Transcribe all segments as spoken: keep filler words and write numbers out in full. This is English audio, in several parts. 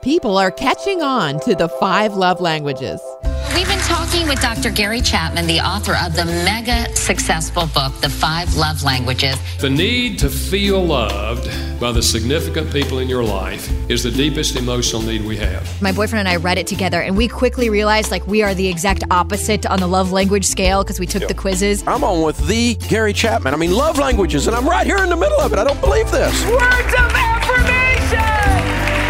People are catching on to the five love languages. We've been talking with Doctor Gary Chapman, the author of the mega successful book, The Five Love Languages. The need to feel loved by the significant people in your life is the deepest emotional need we have. My boyfriend and I read it together, and we quickly realized like we are the exact opposite on the love language scale because we took yeah. the quizzes. I'm on with the Gary Chapman. I mean, love languages, and I'm right here in the middle of it. I don't believe this. Words of affirmation!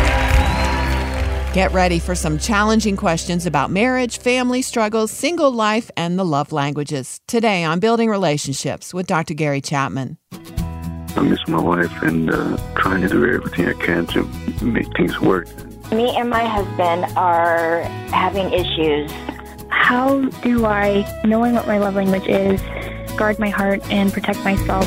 Get ready for some challenging questions about marriage, family struggles, single life, and the love languages. Today on Building Relationships with Doctor Gary Chapman. I miss my wife and uh, trying to do everything I can to make things work. Me and my husband are having issues. How do I, knowing what my love language is, guard my heart and protect myself?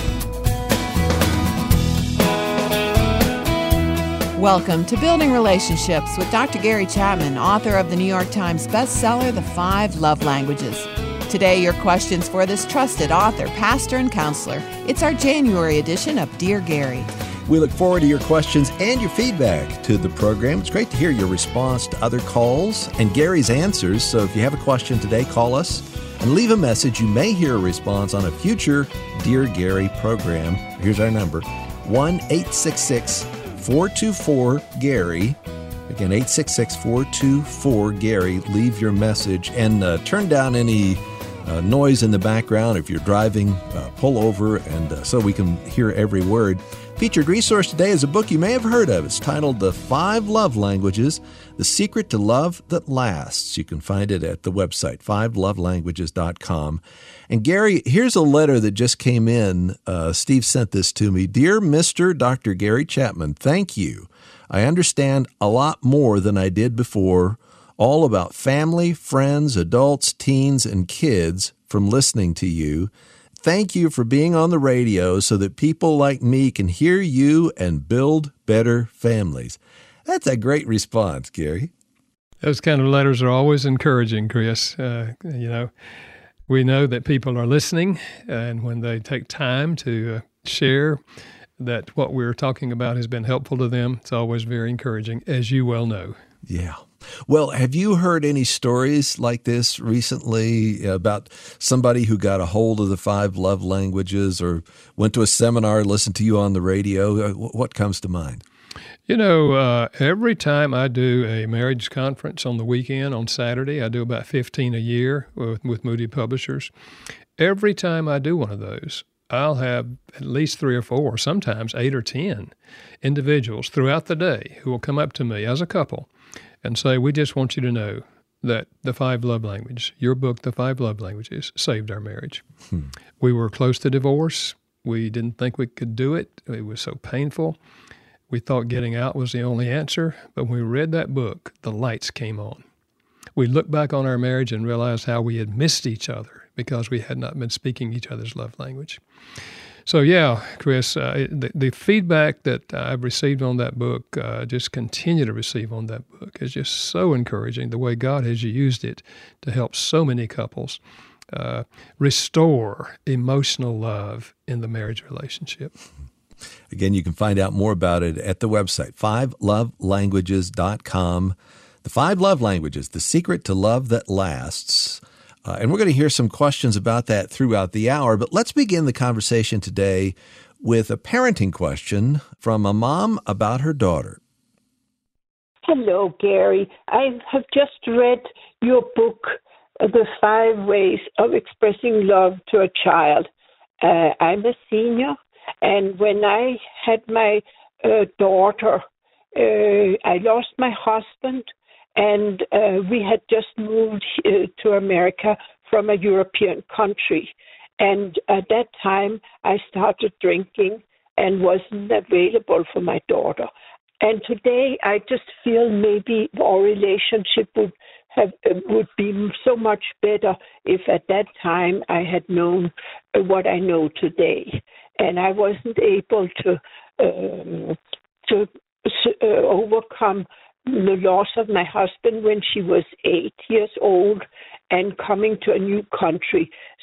Welcome to Building Relationships with Doctor Gary Chapman, author of the New York Times bestseller, The Five Love Languages. Today, your questions for this trusted author, pastor, and counselor. It's our January edition of Dear Gary. We look forward to your questions and your feedback to the program. It's great to hear your response to other calls and Gary's answers. So if you have a question today, call us and leave a message. You may hear a response on a future Dear Gary program. Here's our number, one eight six six four two four Gary. Again, eight six six four two four Gary. Leave your message and uh, turn down any uh, noise in the background. If you're driving, uh, pull over and uh, so we can hear every word. Featured resource today is a book you may have heard of. It's titled The Five Love Languages, The Secret to Love That Lasts. You can find it at the website, five love languages dot com. And Gary, here's a letter that just came in. Uh, Steve sent this to me. Dear Mister Doctor Gary Chapman, thank you. I understand a lot more than I did before, all about family, friends, adults, teens, and kids from listening to you. Thank you for being on the radio so that people like me can hear you and build better families. That's a great response, Gary. Those kind of letters are always encouraging, Chris. Uh, you know, we know that people are listening, and when they take time to uh, share that what we're talking about has been helpful to them, it's always very encouraging, as you well know. Yeah. Well, have you heard any stories like this recently about somebody who got a hold of the five love languages or went to a seminar, listened to you on the radio? What comes to mind? You know, uh, every time I do a marriage conference on the weekend, on Saturday, I do about fifteen a year with, with Moody Publishers. Every time I do one of those, I'll have at least three or four, sometimes eight or ten individuals throughout the day who will come up to me as a couple and say, we just want you to know that the five love languages, your book, The Five Love Languages, saved our marriage. Hmm. We were close to divorce. We didn't think we could do it. It was so painful. We thought getting out was the only answer. But when we read that book, the lights came on. We looked back on our marriage and realized how we had missed each other because we had not been speaking each other's love language. So, yeah, Chris, uh, the, the feedback that I've received on that book, uh, just continue to receive on that book, is just so encouraging, the way God has used it to help so many couples uh, restore emotional love in the marriage relationship. Again, you can find out more about it at the website, five love languages dot com. The Five Love Languages, The Secret to Love That Lasts. Uh, and we're going to hear some questions about that throughout the hour. But let's begin the conversation today with a parenting question from a mom about her daughter. Hello, Gary. I have just read your book, The Five Ways of Expressing Love to a Child. Uh, I'm a senior, and when I had my uh, daughter, uh, I lost my husband. And uh, we had just moved uh, to America from a European country. And at that time, I started drinking and wasn't available for my daughter. And today, I just feel maybe our relationship would have uh, would be so much better if at that time I had known uh, what I know today. And I wasn't able to um, to uh, overcome the loss of my husband when she was eight years old and coming to a new country.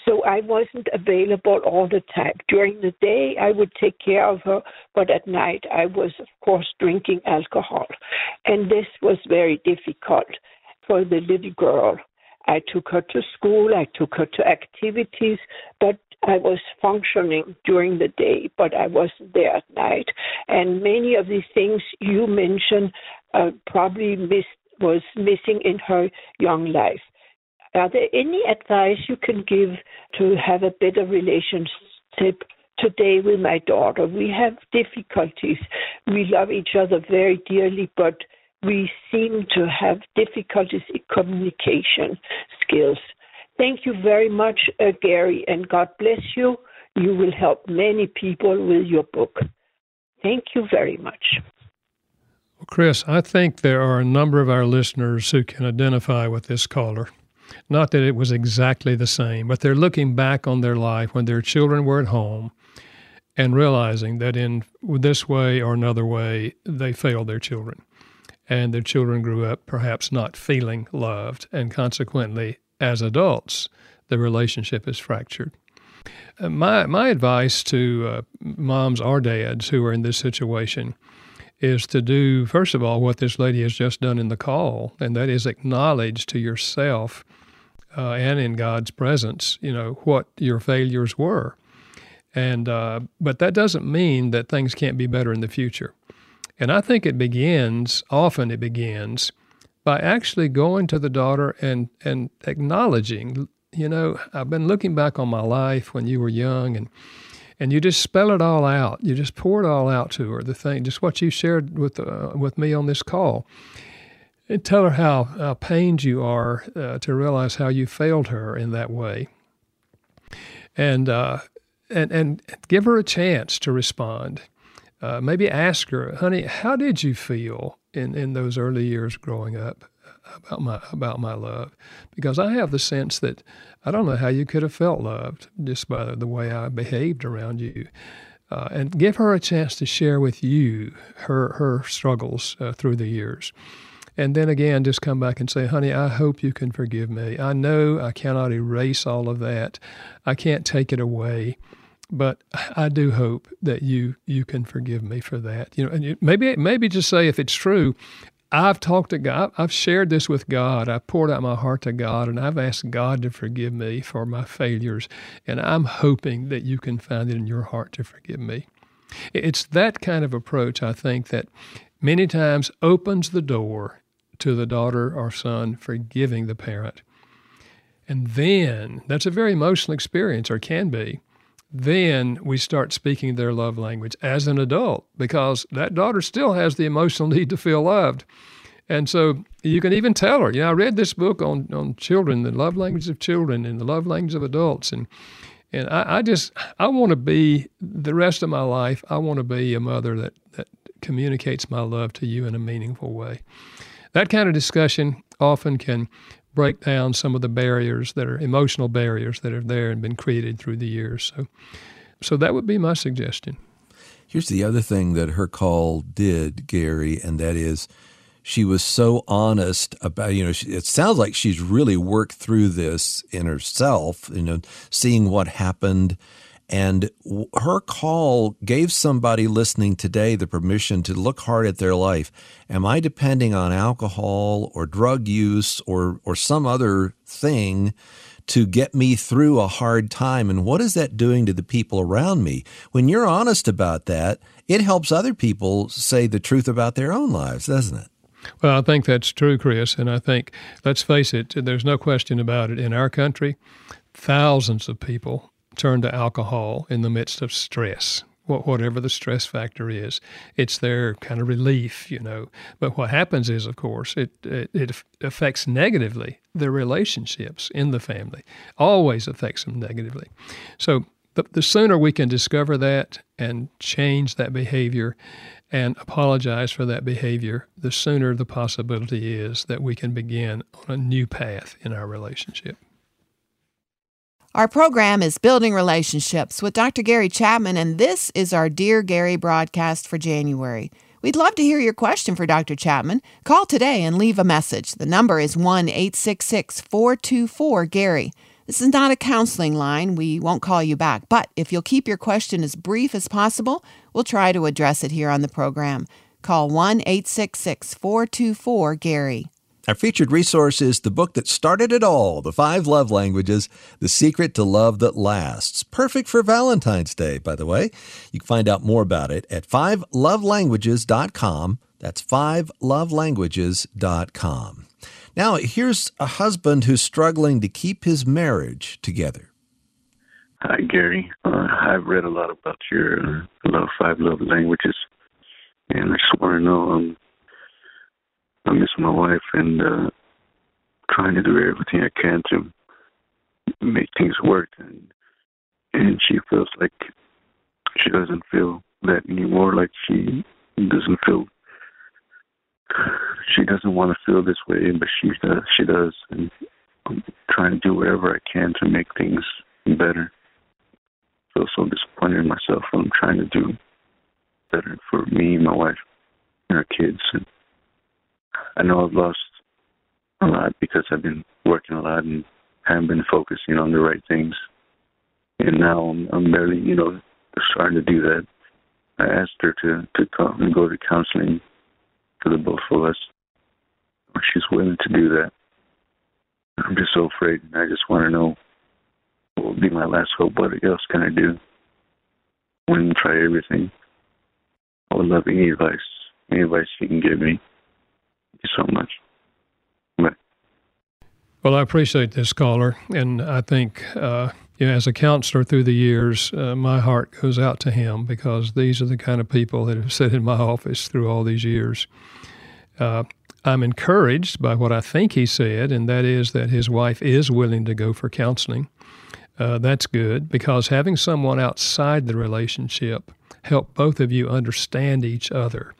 So I wasn't available all the time. During the day, I would take care of her, but at night, I was, of course, drinking alcohol. And this was very difficult for the little girl. I took her to school, I took her to activities, but I was functioning during the day, but I wasn't there at night. And many of these things you mentioned uh, probably missed, was missing in her young life. Are there any advice you can give to have a better relationship today with my daughter? We have difficulties. We love each other very dearly, but we seem to have difficulties in communication skills. Thank you very much, uh, Gary, and God bless you. You will help many people with your book. Thank you very much. Well, Chris, I think there are a number of our listeners who can identify with this caller. Not that it was exactly the same, but they're looking back on their life when their children were at home and realizing that in this way or another way, they failed their children. And their children grew up perhaps not feeling loved, and consequently, as adults, the relationship is fractured. Uh, my my advice to uh, moms or dads who are in this situation is to do, first of all, what this lady has just done in the call, and that is acknowledge to yourself uh, and in God's presence, you know, what your failures were. And uh, but that doesn't mean that things can't be better in the future. And I think it begins, often it begins, by actually going to the daughter and, and acknowledging, you know, I've been looking back on my life when you were young, and and you just spell it all out. You just pour it all out to her, the thing, just what you shared with uh, with me on this call. And tell her how, how pained you are uh, to realize how you failed her in that way. And, uh, and, and give her a chance to respond. Uh, maybe ask her, honey, how did you feel in, in those early years growing up about my about my love? Because I have the sense that I don't know how you could have felt loved just by the way I behaved around you. Uh, and give her a chance to share with you her her struggles uh, through the years. And then again, just come back and say, honey, I hope you can forgive me. I know I cannot erase all of that. I can't take it away. But I do hope that you you can forgive me for that. You know, and you, maybe maybe just say, if it's true, I've talked to God, I've shared this with God, I've poured out my heart to God, and I've asked God to forgive me for my failures, and I'm hoping that you can find it in your heart to forgive me. It's that kind of approach, I think, that many times opens the door to the daughter or son forgiving the parent. And then, that's a very emotional experience, or can be. Then we start speaking their love language as an adult, because that daughter still has the emotional need to feel loved. And so you can even tell her, you know, I read this book on, on children, the love language of children and the love language of adults. And and I, I just, I want to be, the rest of my life, I want to be a mother that, that communicates my love to you in a meaningful way. That kind of discussion often can break down some of the barriers that are emotional barriers that are there and been created through the years. So, so that would be my suggestion. Here's the other thing that her call did, Gary, and that is she was so honest about, you know, she, it sounds like she's really worked through this in herself, you know, seeing what happened. And her call gave somebody listening today the permission to look hard at their life. Am I depending on alcohol or drug use or or some other thing to get me through a hard time? And what is that doing to the people around me? When you're honest about that, it helps other people say the truth about their own lives, doesn't it? Well, I think that's true, Chris. And I think, let's face it, there's no question about it. In our country, thousands of people turn to alcohol in the midst of stress, whatever the stress factor is. It's their kind of relief, you know. But what happens is, of course, it, it, it affects negatively the relationships in the family, always affects them negatively. So the, the sooner we can discover that and change that behavior and apologize for that behavior, the sooner the possibility is that we can begin on a new path in our relationship. Our program is Building Relationships with Doctor Gary Chapman, and this is our Dear Gary broadcast for January. We'd love to hear your question for Doctor Chapman. Call today and leave a message. The number is one eight six six, four two four, Gary. This is not a counseling line. We won't call you back. But if you'll keep your question as brief as possible, we'll try to address it here on the program. Call one eight six six, four two four, Gary. Our featured resource is the book that started it all, The Five Love Languages, The Secret to Love That Lasts. Perfect for Valentine's Day, by the way. You can find out more about it at five love languages dot com. That's five love languages dot com. Now, here's a husband who's struggling to keep his marriage together. Hi, Gary. Uh, I've read a lot about your uh, love, five love languages, and I just want to know, um, I miss my wife and uh, trying to do everything I can to make things work, and and she feels like she doesn't feel that anymore, like she doesn't feel She doesn't want to feel this way, but she does. She does, and I'm trying to do whatever I can to make things better. I feel so disappointed in myself when I'm trying to do better for me, my wife, and our kids. And I know I've lost a lot because I've been working a lot and haven't been focusing on the right things. And now I'm, I'm barely, you know, starting to do that. I asked her to to come and go to counseling for the both of us. She's willing to do that. I'm just so afraid, and I just want to know what will be my last hope. What else can I do? I want to try everything. I would love any advice, any advice you can give me. Thank you so much. Bye. Well, I appreciate this caller, and I think uh, you know, as a counselor through the years, uh, my heart goes out to him because these are the kind of people that have sat in my office through all these years. Uh, I'm encouraged by what I think he said, and that is that his wife is willing to go for counseling. Uh, that's good because having someone outside the relationship help both of you understand each other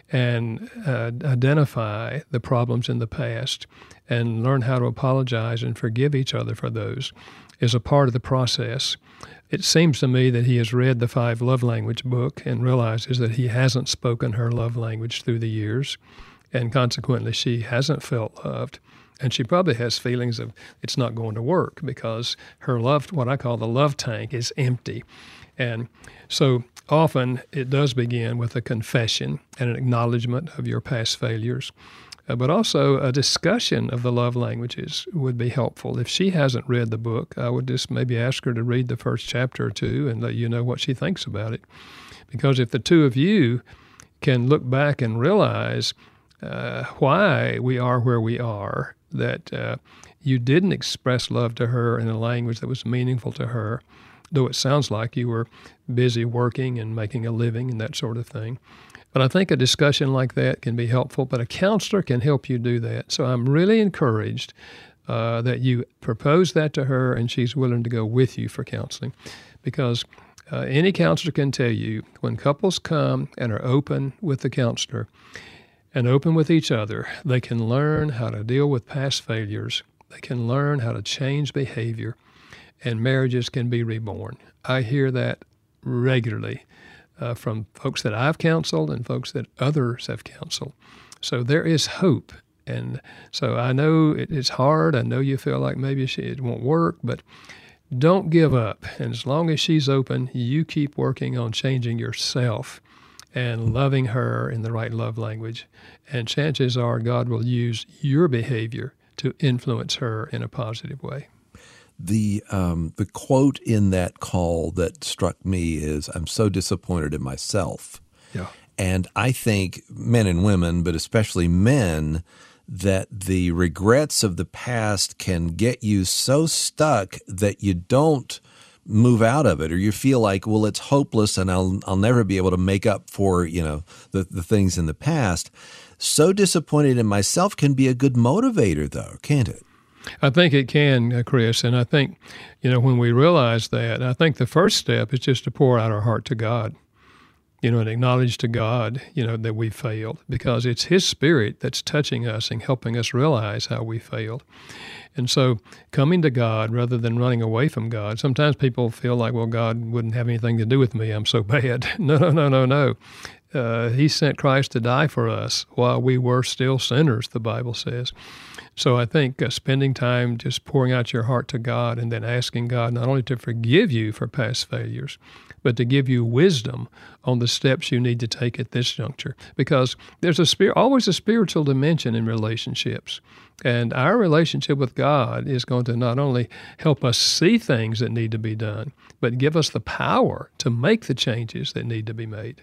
and uh, identify the problems in the past and learn how to apologize and forgive each other for those is a part of the process. It seems to me that he has read the Five Love Language book and realizes that he hasn't spoken her love language through the years, and consequently she hasn't felt loved. And she probably has feelings of it's not going to work because her love, what I call the love tank, is empty. And so often it does begin with a confession and an acknowledgement of your past failures. Uh, but also a discussion of the love languages would be helpful. If she hasn't read the book, I would just maybe ask her to read the first chapter or two and let you know what she thinks about it. Because if the two of you can look back and realize uh, why we are where we are, that uh, you didn't express love to her in a language that was meaningful to her, though it sounds like you were busy working and making a living and that sort of thing. But I think a discussion like that can be helpful, but a counselor can help you do that. So I'm really encouraged uh, that you propose that to her and she's willing to go with you for counseling. Because uh, any counselor can tell you when couples come and are open with the counselor and open with each other, they can learn how to deal with past failures. They can learn how to change behavior, and marriages can be reborn. I hear that regularly. Uh, from folks that I've counseled and folks that others have counseled. So there is hope. And so I know it, it's hard. I know you feel like maybe she, it won't work, but don't give up. And as long as she's open, you keep working on changing yourself and loving her in the right love language. And chances are God will use your behavior to influence her in a positive way. The um, the quote in that call that struck me is, I'm so disappointed in myself. Yeah. And I think men and women, but especially men, that the regrets of the past can get you so stuck that you don't move out of it, or you feel like, well, it's hopeless and I'll I'll never be able to make up for, you know, the, the things in the past. So disappointed in myself can be a good motivator, though, can't it? I think it can, Chris, and I think, you know, when we realize that, I think the first step is just to pour out our heart to God, you know, and acknowledge to God, you know, that we failed, because it's His Spirit that's touching us and helping us realize how we failed. And so coming to God rather than running away from God, sometimes people feel like, well, God wouldn't have anything to do with me. I'm so bad. No, no, no, no, no. Uh, he sent Christ to die for us while we were still sinners, the Bible says. So I think uh, spending time just pouring out your heart to God and then asking God not only to forgive you for past failures, but to give you wisdom on the steps you need to take at this juncture. Because there's a spirit, always a spiritual dimension in relationships. And our relationship with God is going to not only help us see things that need to be done, but give us the power to make the changes that need to be made.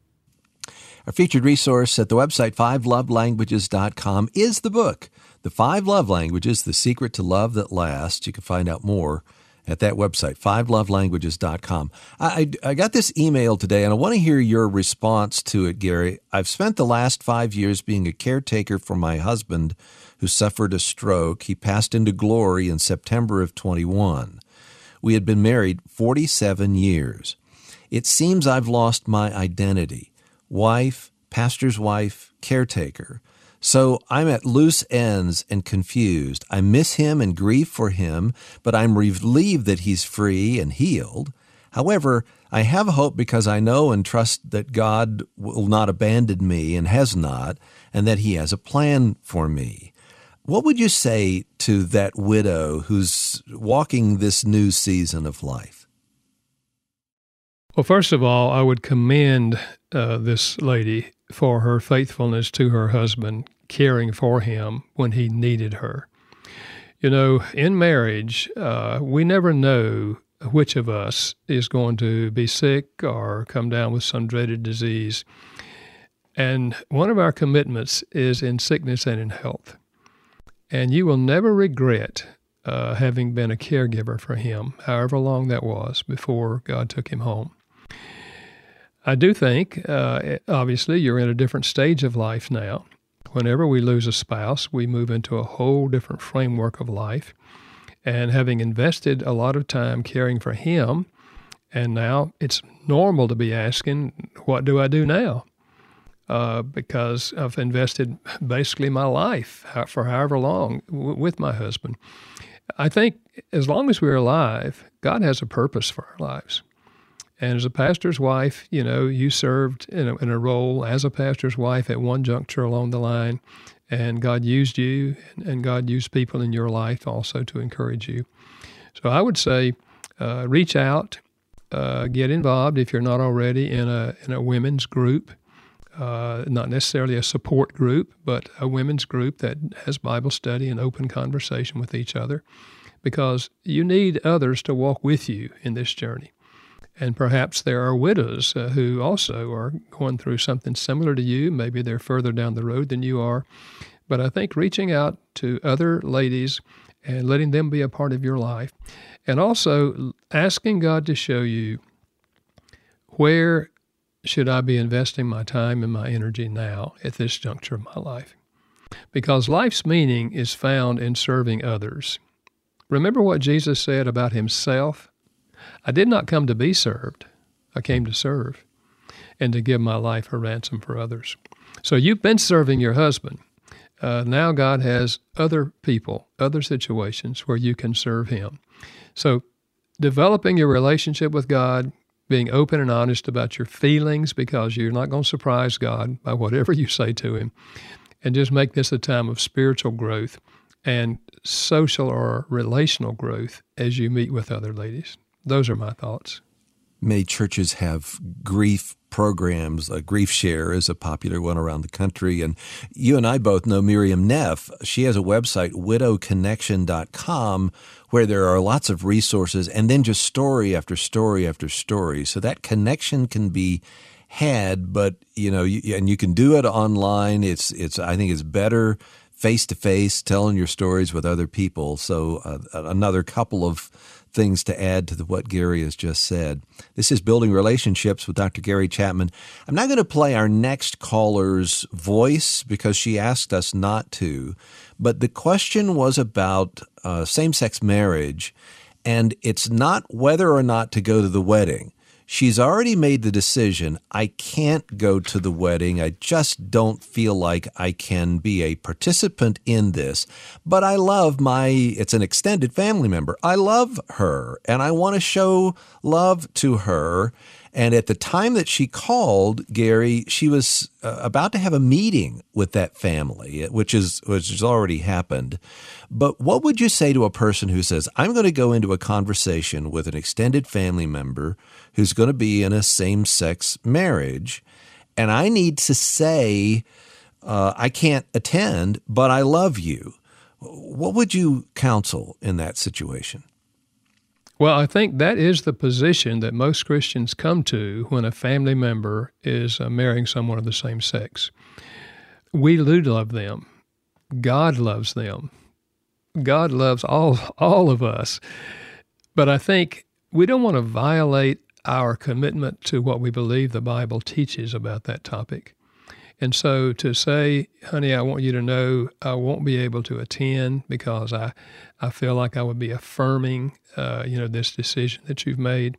Our featured resource at the website five love languages dot com is the book, The Five Love Languages, The Secret to Love That Lasts. You can find out more at that website, five love languages dot com. I, I, I got this email today, and I want to hear your response to it, Gary. I've spent the last five years being a caretaker for my husband who suffered a stroke. He passed into glory in September of twenty-one. We had been married forty-seven years. It seems I've lost my identity. Wife, pastor's wife, caretaker. So I'm at loose ends and confused. I miss him and grieve for him, but I'm relieved that he's free and healed. However, I have hope because I know and trust that God will not abandon me and has not, and that he has a plan for me. What would you say to that widow who's walking this new season of life? Well, first of all, I would commend uh, this lady for her faithfulness to her husband, caring for him when he needed her. You know, in marriage, uh, we never know which of us is going to be sick or come down with some dreaded disease. And one of our commitments is in sickness and in health. And you will never regret uh, having been a caregiver for him, however long that was before God took him home. I do think, uh, obviously, you're in a different stage of life now. Whenever we lose a spouse, we move into a whole different framework of life. And having invested a lot of time caring for him, and now it's normal to be asking, what do I do now? Uh, because I've invested basically my life for however long w- with my husband. I think as long as we're alive, God has a purpose for our lives. And as a pastor's wife, you know, you served in a, in a role as a pastor's wife at one juncture along the line, and God used you, and God used people in your life also to encourage you. So I would say uh, reach out, uh, get involved if you're not already in a in a women's group, uh, not necessarily a support group, but a women's group that has Bible study and open conversation with each other, because you need others to walk with you in this journey. And perhaps there are widows uh, who also are going through something similar to you. Maybe they're further down the road than you are. But I think reaching out to other ladies and letting them be a part of your life, and also asking God to show you, where should I be investing my time and my energy now at this juncture of my life? Because life's meaning is found in serving others. Remember what Jesus said about himself? I did not come to be served. I came to serve and to give my life a ransom for others. So you've been serving your husband. Uh, now God has other people, other situations where you can serve him. So developing your relationship with God, being open and honest about your feelings, because you're not going to surprise God by whatever you say to him, and just make this a time of spiritual growth and social or relational growth as you meet with other ladies. Those are my thoughts. Many churches have grief programs. Uh, Grief Share is a popular one around the country. And you and I both know Miriam Neff. She has a website, widow connection dot com, where there are lots of resources and then just story after story after story. So that connection can be had, but, you know, you, and you can do it online. It's, it's, I think it's better face-to-face, telling your stories with other people. So uh, another couple of things to add to the, what Gary has just said. This is Building Relationships with Doctor Gary Chapman. I'm not going to play our next caller's voice because she asked us not to, but the question was about uh, same-sex marriage, and it's not whether or not to go to the wedding. She's already made the decision, I can't go to the wedding. I just don't feel like I can be a participant in this. But I love my, it's an extended family member. I love her, and I want to show love to her. And at the time that she called, Gary, she was uh, about to have a meeting with that family, which is which has already happened. But what would you say to a person who says, I'm going to go into a conversation with an extended family member who's going to be in a same-sex marriage, and I need to say, uh, I can't attend, but I love you? What would you counsel in that situation? Well, I think that is the position that most Christians come to when a family member is uh, marrying someone of the same sex. We do love them. God loves them. God loves all all of us. But I think we don't want to violate our commitment to what we believe the Bible teaches about that topic. And so to say, honey, I want you to know I won't be able to attend because I, I feel like I would be affirming, uh, you know, this decision that you've made.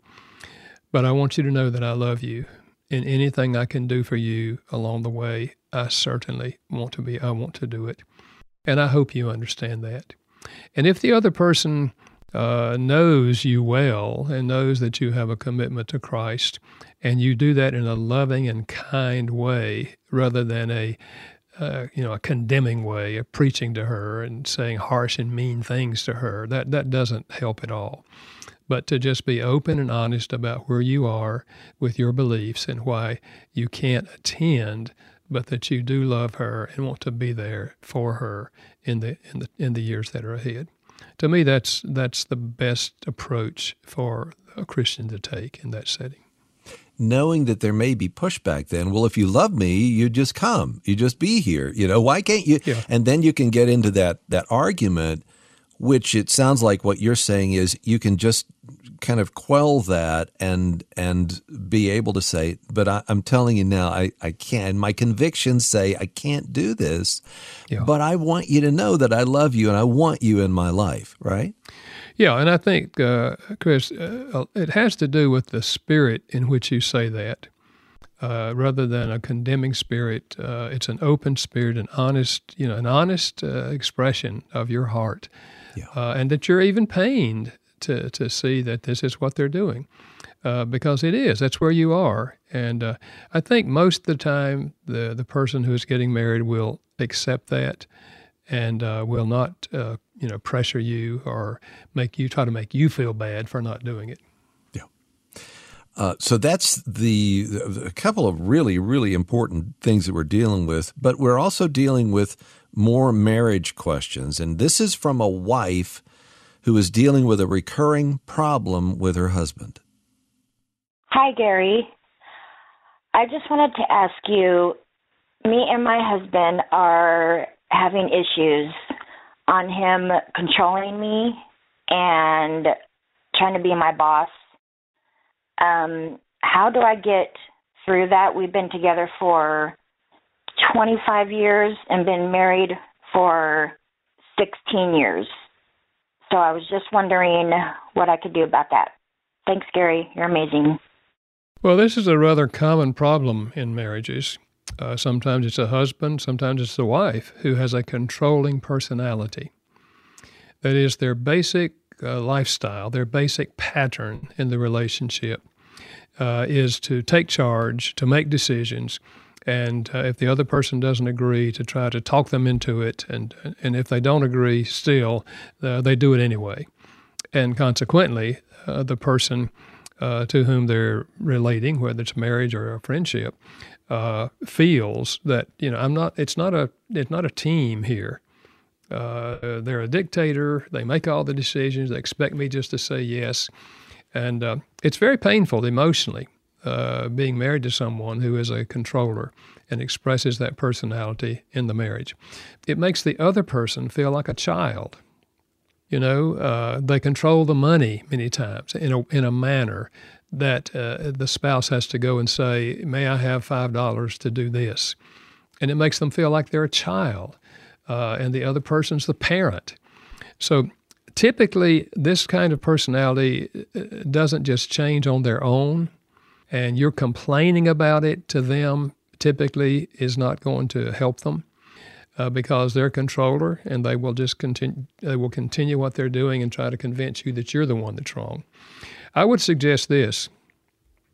But I want you to know that I love you. And anything I can do for you along the way, I certainly want to be, I want to do it. And I hope you understand that. And if the other person uh, knows you well and knows that you have a commitment to Christ, and you do that in a loving and kind way rather than a, uh, you know, a condemning way of preaching to her and saying harsh and mean things to her, that, that doesn't help at all. But to just be open and honest about where you are with your beliefs and why you can't attend, but that you do love her and want to be there for her in the in the in the years that are ahead. To me, that's that's the best approach for a Christian to take in that setting. Knowing that there may be pushback then, well, if you love me, you just come, you just be here. You know, why can't you? Yeah. And then you can get into that that argument, which it sounds like what you're saying is you can just kind of quell that and and be able to say, but I, I'm telling you now, I, I can't. My convictions say I can't do this, yeah. But I want you to know that I love you and I want you in my life, right? Yeah, and I think, uh, Chris, uh, it has to do with the spirit in which you say that. Uh, rather than a condemning spirit, uh, it's an open spirit, an honest, you know, an honest uh, expression of your heart, yeah. uh, and that you're even pained to to see that this is what they're doing, uh, because it is. That's where you are, and uh, I think most of the time the the person who is getting married will accept that, and uh, will not, uh, you know, pressure you or make you try to make you feel bad for not doing it. Yeah. Uh, so that's the a couple of really, really important things that we're dealing with, but we're also dealing with more marriage questions. And this is from a wife who is dealing with a recurring problem with her husband. Hi, Gary. I just wanted to ask you, me and my husband are having issues on him controlling me and trying to be my boss. Um, how do I get through that? We've been together for twenty-five years and been married for sixteen years. So I was just wondering what I could do about that. Thanks, Gary. You're amazing. Well, this is a rather common problem in marriages. Uh, sometimes it's a husband, sometimes it's the wife who has a controlling personality. That is, their basic uh, lifestyle, their basic pattern in the relationship uh, is to take charge, to make decisions, and uh, if the other person doesn't agree, to try to talk them into it, and and if they don't agree still, uh, they do it anyway. And consequently, uh, the person uh, to whom they're relating, whether it's marriage or a friendship, uh, feels that, you know, I'm not. It's not a. It's not a team here. Uh, they're a dictator. They make all the decisions. They expect me just to say yes, and uh, it's very painful emotionally. Uh, being married to someone who is a controller and expresses that personality in the marriage. It makes the other person feel like a child. You know, uh, they control the money many times in a in a manner that uh, the spouse has to go and say, may I have five dollars to do this? And it makes them feel like they're a child, uh, and the other person's the parent. So typically, this kind of personality doesn't just change on their own, and you're complaining about it to them typically is not going to help them uh, because they're a controller, and they will just continue. They will continue what they're doing and try to convince you that you're the one that's wrong. I would suggest this: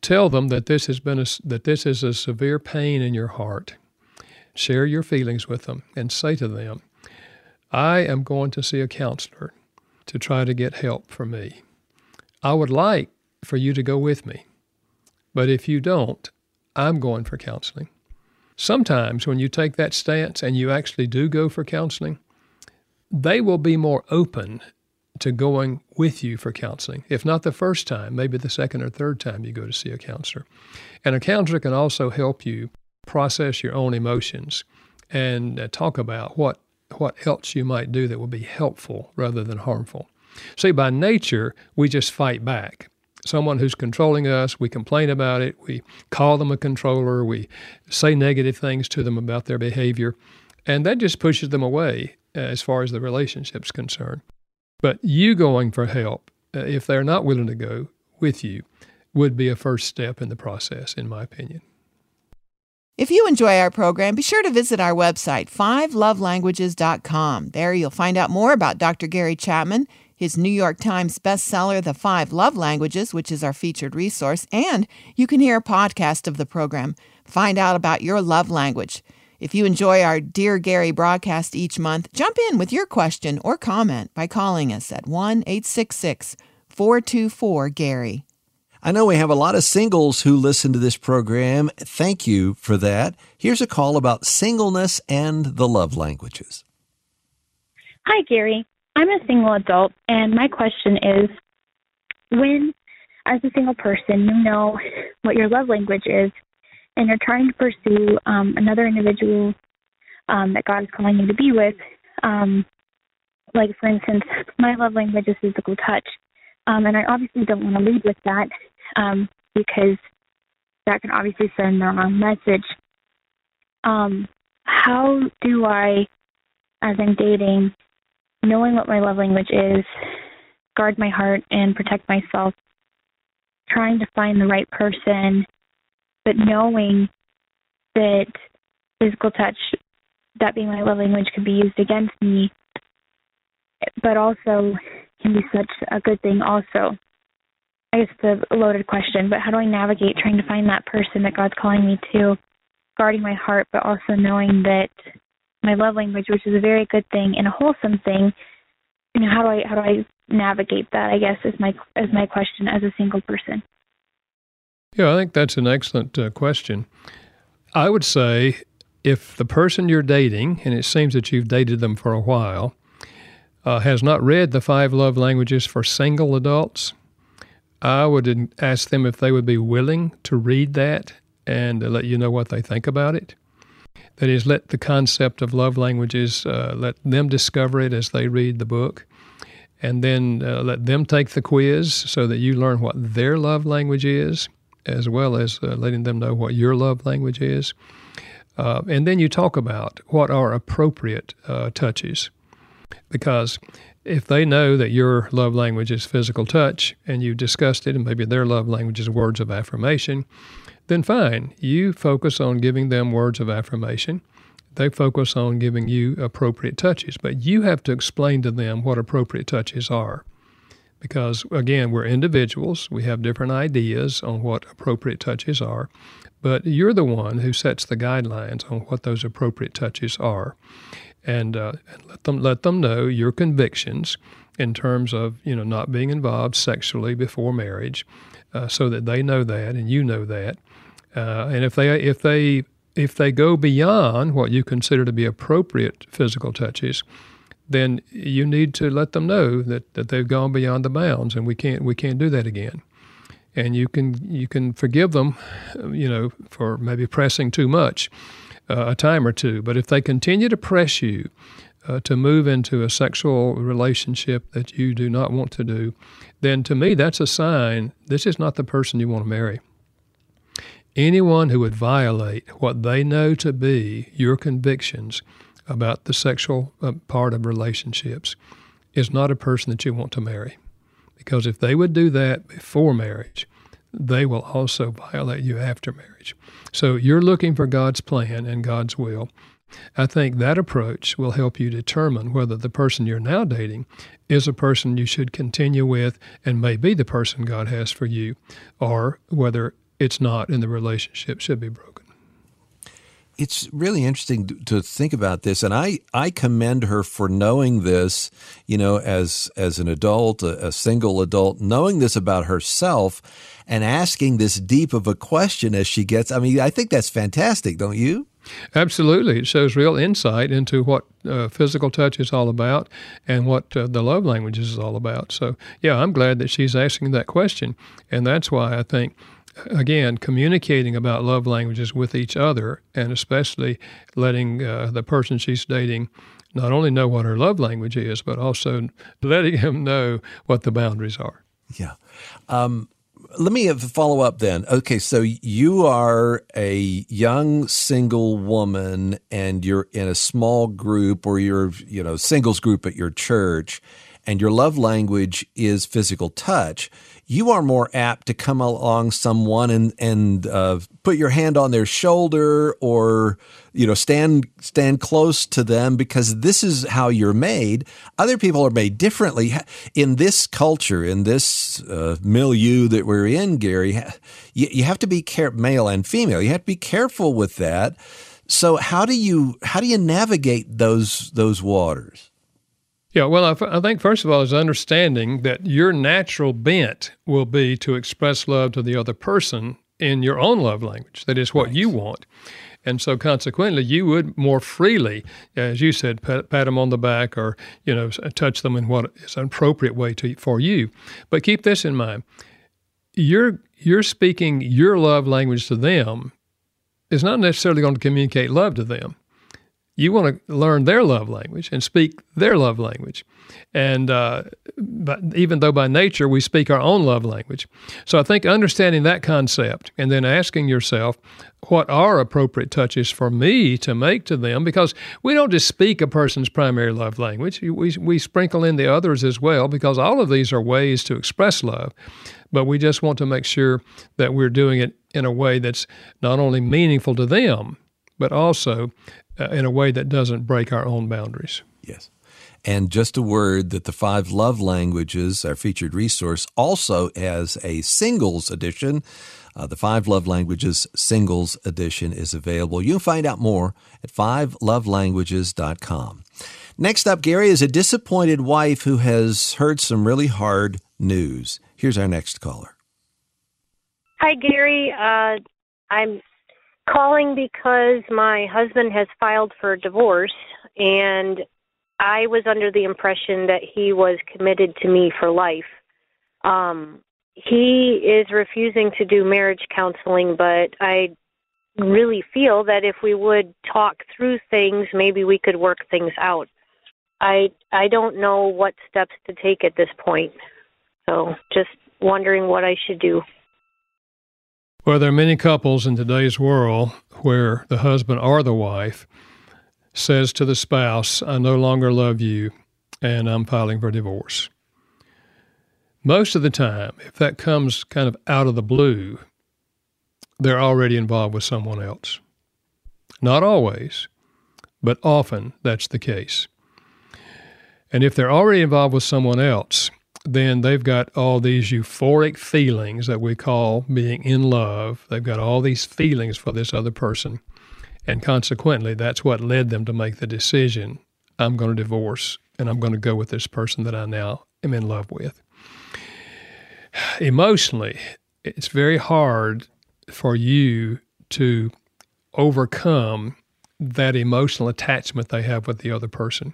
tell them that this has been a, that this is a severe pain in your heart. Share your feelings with them and say to them, I am going to see a counselor to try to get help for me. I would like for you to go with me, but if you don't, I'm going for counseling. Sometimes when you take that stance and you actually do go for counseling, they will be more open to going with you for counseling. If not the first time, maybe the second or third time you go to see a counselor. And a counselor can also help you process your own emotions and uh, talk about what, what else you might do that will be helpful rather than harmful. See, by nature, we just fight back. Someone who's controlling us, we complain about it, we call them a controller, we say negative things to them about their behavior, and that just pushes them away uh, as far as the relationship's concerned. But you going for help, uh, if they're not willing to go with you, would be a first step in the process, in my opinion. If you enjoy our program, be sure to visit our website, five love languages dot com. There you'll find out more about Doctor Gary Chapman, his New York Times bestseller, The Five Love Languages, which is our featured resource, and you can hear a podcast of the program. Find out about your love language. If you enjoy our Dear Gary broadcast each month, jump in with your question or comment by calling us at one eight six six, four two four, Gary. I know we have a lot of singles who listen to this program. Thank you for that. Here's a call about singleness and the love languages. Hi, Gary. I'm a single adult, and my question is, when, as a single person, you know what your love language is, and you're trying to pursue um, another individual um, that God is calling you to be with, um, like, for instance, my love language is physical touch, um, and I obviously don't want to lead with that um, because that can obviously send the wrong message. Um, how do I, as I'm dating, knowing what my love language is, guard my heart and protect myself, trying to find the right person, but knowing that physical touch, that being my love language, could be used against me, but also can be such a good thing also. I guess it's a loaded question, but how do I navigate trying to find that person that God's calling me to, guarding my heart, but also knowing that my love language, which is a very good thing and a wholesome thing, you know, how do I how do I navigate that, I guess, is my is my question as a single person. Yeah, I think that's an excellent uh, question. I would say if the person you're dating, and it seems that you've dated them for a while, uh, has not read the five love languages for single adults, I would ask them if they would be willing to read that and uh, let you know what they think about it. That is, let the concept of love languages, uh, let them discover it as they read the book, and then uh, let them take the quiz so that you learn what their love language is, as well as uh, letting them know what your love language is. Uh, and then you talk about what are appropriate uh, touches. Because if they know that your love language is physical touch, and you've discussed it, and maybe their love language is words of affirmation, then fine, you focus on giving them words of affirmation. They focus on giving you appropriate touches. But you have to explain to them what appropriate touches are. Because, again, we're individuals. We have different ideas on what appropriate touches are. But you're the one who sets the guidelines on what those appropriate touches are. And, uh, and let them let them know your convictions in terms of, you know, not being involved sexually before marriage, uh, so that they know that and you know that. Uh, and if they if they if they go beyond what you consider to be appropriate physical touches, then you need to let them know that, that they've gone beyond the bounds, and we can't we can't do that again. And you can you can forgive them, you know, for maybe pressing too much uh, a time or two. But if they continue to press you uh, to move into a sexual relationship that you do not want to do, then to me that's a sign this is not the person you want to marry. Anyone who would violate what they know to be your convictions about the sexual uh, part of relationships is not a person that you want to marry. Because if they would do that before marriage, they will also violate you after marriage. So you're looking for God's plan and God's will. I think that approach will help you determine whether the person you're now dating is a person you should continue with and may be the person God has for you, or whether it's not, and the relationship should be broken. It's really interesting to think about this, and I, I commend her for knowing this, you know, as as an adult, a, a single adult, knowing this about herself and asking this deep of a question as she gets. I mean, I think that's fantastic, don't you? Absolutely. It shows real insight into what uh, physical touch is all about and what uh, the love languages is all about. So, yeah, I'm glad that she's asking that question, and that's why I think, again, communicating about love languages with each other, and especially letting uh, the person she's dating not only know what her love language is, but also letting him know what the boundaries are. Yeah. Um, let me follow up then. Okay, so you are a young single woman, and you're in a small group, or you're, you know, singles group at your church, and your love language is physical touch. You are more apt to come along someone and and uh, put your hand on their shoulder, or you know stand stand close to them, because this is how you're made. Other people are made differently. In this culture, in this uh, milieu that we're in, Gary, you, you have to be care- male and female. You have to be careful with that. So how do you how do you navigate those those waters? Yeah, well, I, f- I think first of all is understanding that your natural bent will be to express love to the other person in your own love language. That is what right. you want. And so consequently, you would more freely, as you said, pat, pat them on the back, or, you know, touch them in what is an appropriate way to, for you. But keep this in mind. You're, you're speaking your love language to them is not necessarily going to communicate love to them. You want to learn their love language and speak their love language. And uh, but even though by nature we speak our own love language. So I think understanding that concept and then asking yourself, what are appropriate touches for me to make to them? Because we don't just speak a person's primary love language. We, we sprinkle in the others as well, because all of these are ways to express love. But we just want to make sure that we're doing it in a way that's not only meaningful to them, but also Uh, in a way that doesn't break our own boundaries. Yes. And just a word that the Five Love Languages, our featured resource, also has a singles edition. Uh, the Five Love Languages Singles Edition is available. You can find out more at five love languages dot com. Next up, Gary, is a disappointed wife who has heard some really hard news. Here's our next caller. Hi, Gary. Uh, I'm calling because my husband has filed for divorce, and I was under the impression that he was committed to me for life. Um, he is refusing to do marriage counseling, but I really feel that if we would talk through things, maybe we could work things out. I I don't know what steps to take at this point, so just wondering what I should do. Well, there are many couples in today's world where the husband or the wife says to the spouse, I no longer love you, and I'm filing for divorce. Most of the time, if that comes kind of out of the blue, they're already involved with someone else. Not always, but often that's the case. And if they're already involved with someone else, then they've got all these euphoric feelings that we call being in love. They've got all these feelings for this other person. And consequently, that's what led them to make the decision, I'm going to divorce, and I'm going to go with this person that I now am in love with. Emotionally, it's very hard for you to overcome that emotional attachment they have with the other person.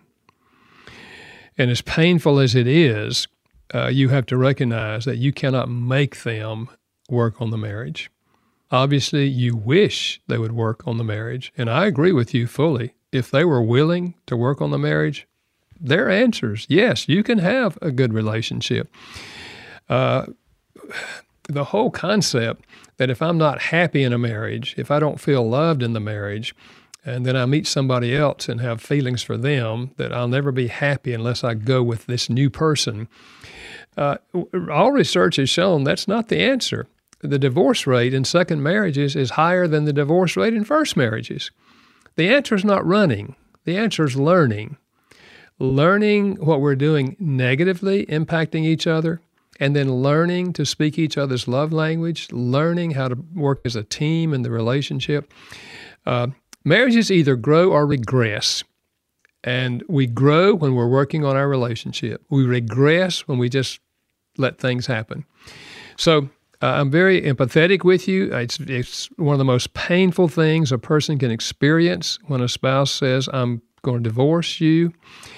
And as painful as it is, Uh, you have to recognize that you cannot make them work on the marriage. Obviously, you wish they would work on the marriage, and I agree with you fully. If they were willing to work on the marriage, their answers, yes, you can have a good relationship. Uh, the whole concept that if I'm not happy in a marriage, if I don't feel loved in the marriage, and then I meet somebody else and have feelings for them, that I'll never be happy unless I go with this new person. Uh, all research has shown that's not the answer. The divorce rate in second marriages is higher than the divorce rate in first marriages. The answer is not running. The answer is learning. Learning what we're doing negatively impacting each other and then learning to speak each other's love language, learning how to work as a team in the relationship. Uh, marriages either grow or regress. And we grow when we're working on our relationship. We regress when we just let things happen. So uh, I'm very empathetic with you. It's, it's one of the most painful things a person can experience when a spouse says, I'm going to divorce you.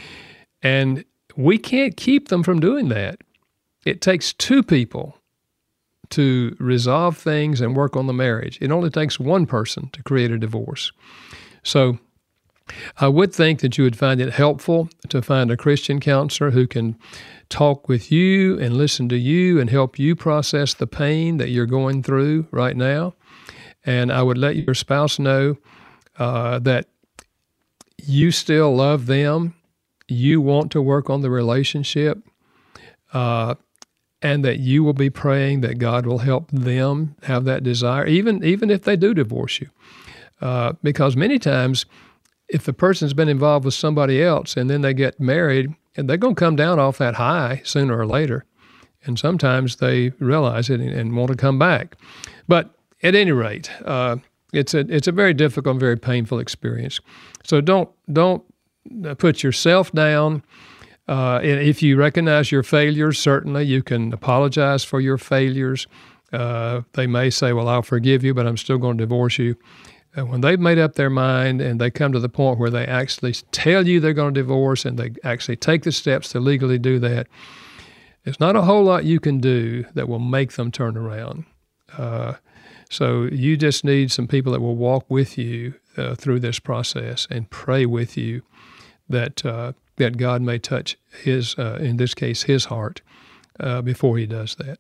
And we can't keep them from doing that. It takes two people to resolve things and work on the marriage. It only takes one person to create a divorce. So I would think that you would find it helpful to find a Christian counselor who can talk with you and listen to you and help you process the pain that you're going through right now. And I would let your spouse know uh, that you still love them, you want to work on the relationship, uh, and that you will be praying that God will help them have that desire, even, even if they do divorce you. Uh, because many times, if the person's been involved with somebody else and then they get married, and they're going to come down off that high sooner or later. And sometimes they realize it and, and want to come back. But at any rate, uh, it's a it's a very difficult and very painful experience. So don't don't put yourself down. Uh, if you recognize your failures, certainly you can apologize for your failures. Uh, they may say, well, I'll forgive you, but I'm still going to divorce you. When they've made up their mind and they come to the point where they actually tell you they're going to divorce and they actually take the steps to legally do that, there's not a whole lot you can do that will make them turn around. Uh, so you just need some people that will walk with you uh, through this process and pray with you that uh, that God may touch his, uh, in this case, his heart uh, before he does that.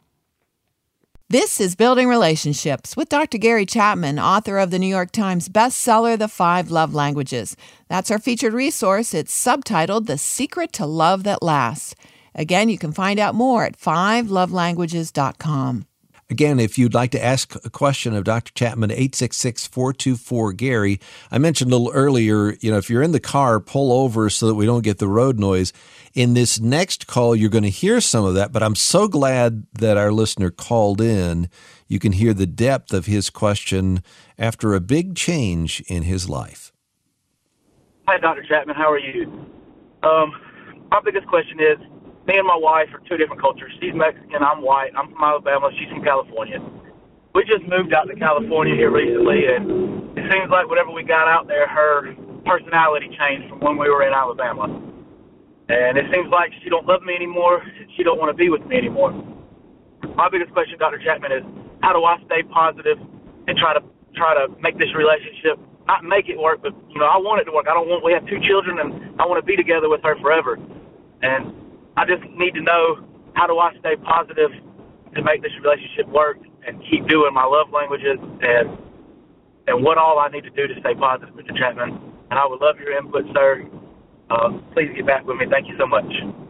This is Building Relationships with Doctor Gary Chapman, author of the New York Times bestseller, The Five Love Languages. That's our featured resource. It's subtitled The Secret to Love That Lasts. Again, you can find out more at five love languages dot com. Again, if you'd like to ask a question of Doctor Chapman, eight six six, four two four, Gary. I mentioned a little earlier, you know, if you're in the car, pull over so that we don't get the road noise. In this next call, you're going to hear some of that, but I'm so glad that our listener called in. You can hear the depth of his question after a big change in his life. Hi, Doctor Chapman. How are you? Um, my biggest question is, me and my wife are two different cultures. She's Mexican, I'm white. I'm from Alabama, she's from California. We just moved out to California here recently, and it seems like whenever we got out there, her personality changed from when we were in Alabama. And it seems like she don't love me anymore. She don't want to be with me anymore. My biggest question, Doctor Chapman, is how do I stay positive and try to try to make this relationship, not make it work, but you know, I want it to work. I don't want. We have two children, and I want to be together with her forever. And I just need to know, how do I stay positive to make this relationship work and keep doing my love languages, and and what all I need to do to stay positive, Mister Chapman. And I would love your input, sir. Uh, please get back with me. Thank you so much.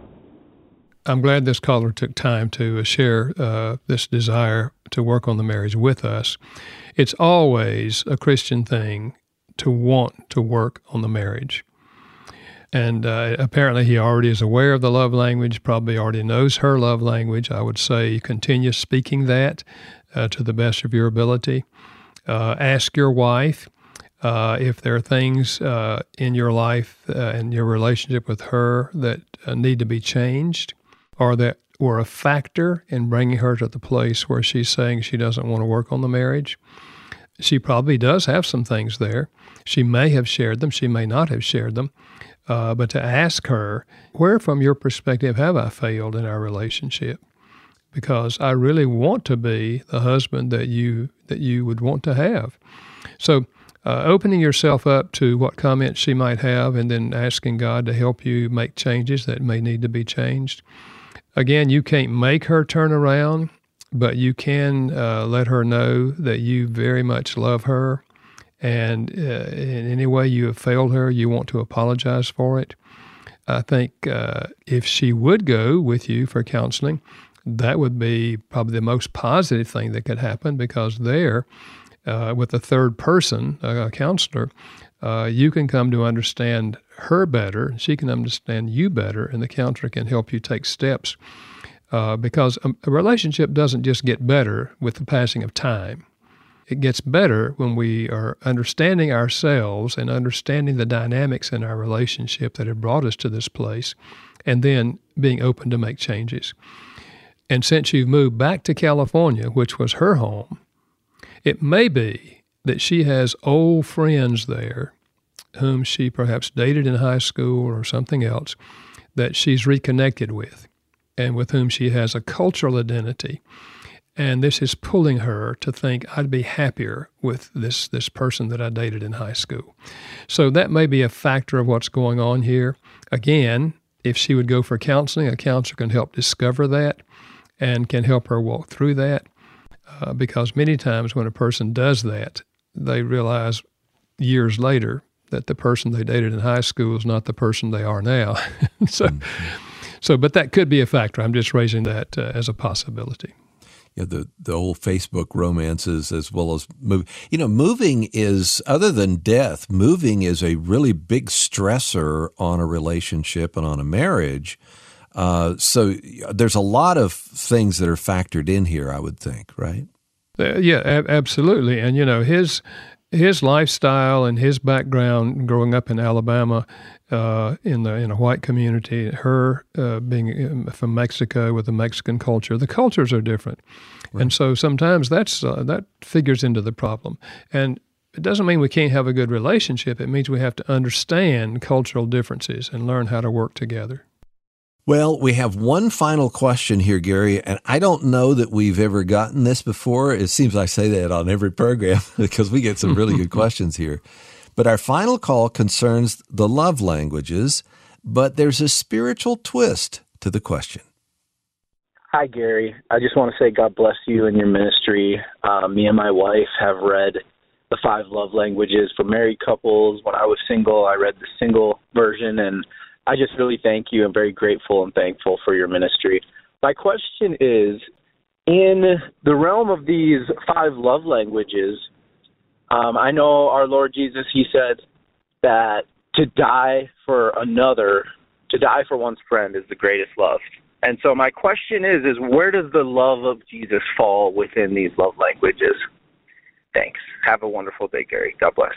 I'm glad this caller took time to share uh, this desire to work on the marriage with us. It's always a Christian thing to want to work on the marriage. And uh, apparently he already is aware of the love language, probably already knows her love language. I would say continue speaking that uh, to the best of your ability. Uh, ask your wife uh, if there are things uh, in your life uh, and your relationship with her that uh, need to be changed, or that were a factor in bringing her to the place where she's saying she doesn't want to work on the marriage. She probably does have some things there. She may have shared them. She may not have shared them. Uh, but to ask her, where from your perspective have I failed in our relationship? Because I really want to be the husband that you that you would want to have. So uh, opening yourself up to what comments she might have, and then asking God to help you make changes that may need to be changed. Again, you can't make her turn around, but you can uh, let her know that you very much love her. And uh, in any way you have failed her, you want to apologize for it. I think uh, if she would go with you for counseling, that would be probably the most positive thing that could happen, because there, uh, with a third person, a counselor, uh, you can come to understand her better, she can understand you better, and the counselor can help you take steps uh, because a, a relationship doesn't just get better with the passing of time. It gets better when we are understanding ourselves and understanding the dynamics in our relationship that have brought us to this place, and then being open to make changes. And since you've moved back to California, which was her home, it may be that she has old friends there whom she perhaps dated in high school or something else that she's reconnected with and with whom she has a cultural identity. And this is pulling her to think, I'd be happier with this, this person that I dated in high school. So that may be a factor of what's going on here. Again, if she would go for counseling, a counselor can help discover that and can help her walk through that. Uh, because many times when a person does that, they realize years later that the person they dated in high school is not the person they are now. so, mm-hmm. so, but that could be a factor. I'm just raising that uh, as a possibility. You know, the, the old Facebook romances as well as moving. You know, moving is, other than death, moving is a really big stressor on a relationship and on a marriage. Uh, so there's a lot of things that are factored in here, I would think, right? Uh, yeah, a- absolutely. And, you know, his his lifestyle and his background growing up in Alabama uh, in the in a white community, her uh, being from Mexico with a Mexican culture, the cultures are different. Right. And so sometimes that's uh, that figures into the problem. And it doesn't mean we can't have a good relationship. It means we have to understand cultural differences and learn how to work together. Well, we have one final question here, Gary, and I don't know that we've ever gotten this before. It seems I say that on every program because we get some really good questions here. But our final call concerns the love languages, but there's a spiritual twist to the question. Hi, Gary. I just want to say God bless you and your ministry. Uh, me and my wife have read the five love languages for married couples. When I was single, I read the single version, and I just really thank you. I'm very grateful and thankful for your ministry. My question is, in the realm of these five love languages, um, I know our Lord Jesus, he said that to die for another, to die for one's friend is the greatest love. And so my question is, is where does the love of Jesus fall within these love languages? Thanks. Have a wonderful day, Gary. God bless.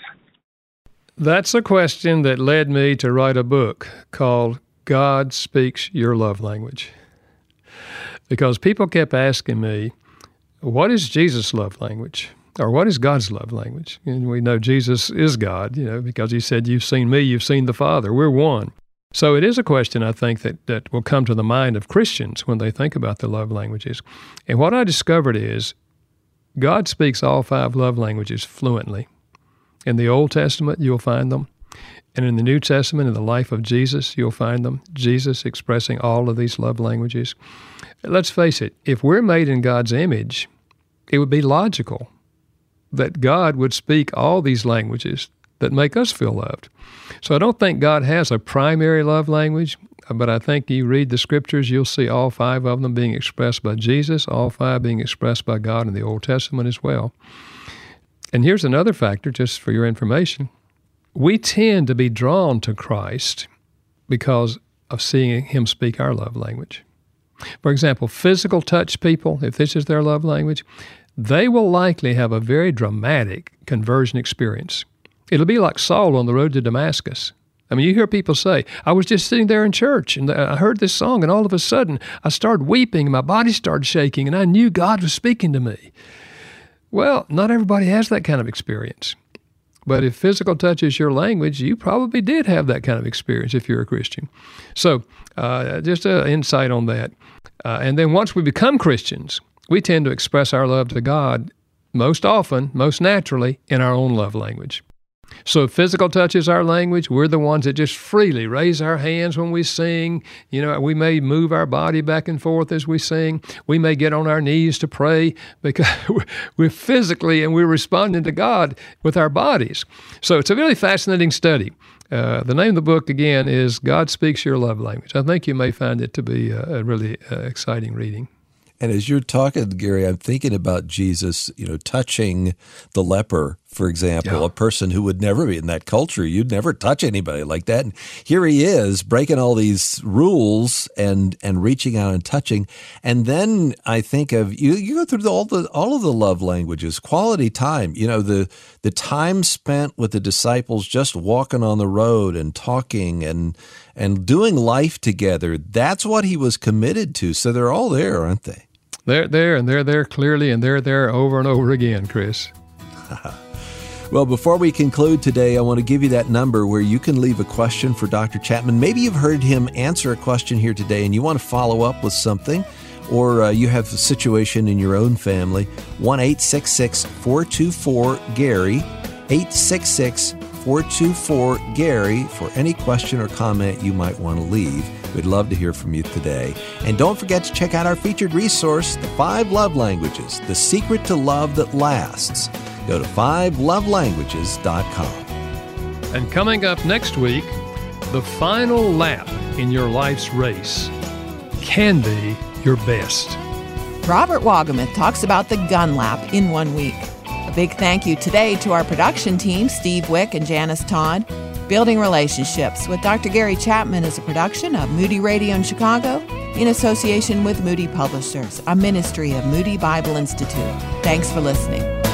That's a question that led me to write a book called God Speaks Your Love Language. Because people kept asking me, what is Jesus' love language? Or what is God's love language? And we know Jesus is God, you know, because he said, you've seen me, you've seen the Father. We're one. So it is a question, I think, that, that will come to the mind of Christians when they think about the love languages. And what I discovered is God speaks all five love languages fluently. In the Old Testament, you'll find them. And in the New Testament, in the life of Jesus, you'll find them. Jesus expressing all of these love languages. Let's face it, if we're made in God's image, it would be logical that God would speak all these languages that make us feel loved. So I don't think God has a primary love language, but I think you read the Scriptures, you'll see all five of them being expressed by Jesus, all five being expressed by God in the Old Testament as well. And here's another factor, just for your information. We tend to be drawn to Christ because of seeing him speak our love language. For example, physical touch people, if this is their love language, they will likely have a very dramatic conversion experience. It'll be like Saul on the road to Damascus. I mean, you hear people say, I was just sitting there in church, and I heard this song, and all of a sudden, I started weeping, and my body started shaking, and I knew God was speaking to me. Well, not everybody has that kind of experience. But if physical touch is your language, you probably did have that kind of experience if you're a Christian. So uh, just an insight on that. Uh, and then once we become Christians, we tend to express our love to God most often, most naturally, in our own love language. So if physical touch is our language, we're the ones that just freely raise our hands when we sing. You know, we may move our body back and forth as we sing. We may get on our knees to pray because we're physically and we're responding to God with our bodies. So it's a really fascinating study. Uh, the name of the book, again, is God Speaks Your Love Language. I think you may find it to be a, a really uh, exciting reading. And as you're talking, Gary, I'm thinking about Jesus, you know, touching the leper for example, Yeah. a person who would never be in that culture. You'd never touch anybody like that. And here he is breaking all these rules and, and reaching out and touching. And then I think of you, you go through the, all the, all of the love languages, quality time, you know, the, the time spent with the disciples, just walking on the road and talking and, and doing life together. That's what he was committed to. So they're all there, aren't they? They're there, and they're there clearly, and they're there over and over again, Chris. Well, before we conclude today, I want to give you that number where you can leave a question for Doctor Chapman. Maybe you've heard him answer a question here today and you want to follow up with something, or uh, you have a situation in your own family. one eight six six, four two four, Gary, eight six six, four two four, Gary, for any question or comment you might want to leave. We'd love to hear from you today. And don't forget to check out our featured resource, The Five Love Languages, The Secret to Love That Lasts. Go to five love languages dot com. And coming up next week, the final lap in your life's race can be your best. Robert Wogemuth talks about the gun lap in one week. A big thank you today to our production team, Steve Wick and Janice Todd. Building Relationships with Doctor Gary Chapman is a production of Moody Radio in Chicago in association with Moody Publishers, a ministry of Moody Bible Institute. Thanks for listening.